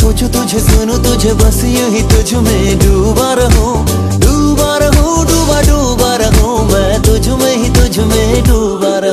सोचूं तुझे सुनूं तुझे बस यूं ही तुझ में डूबा रहूं, डूबा रहूं, डूबा डूबा रहूं मैं तुझ में ही तुझ में डूबा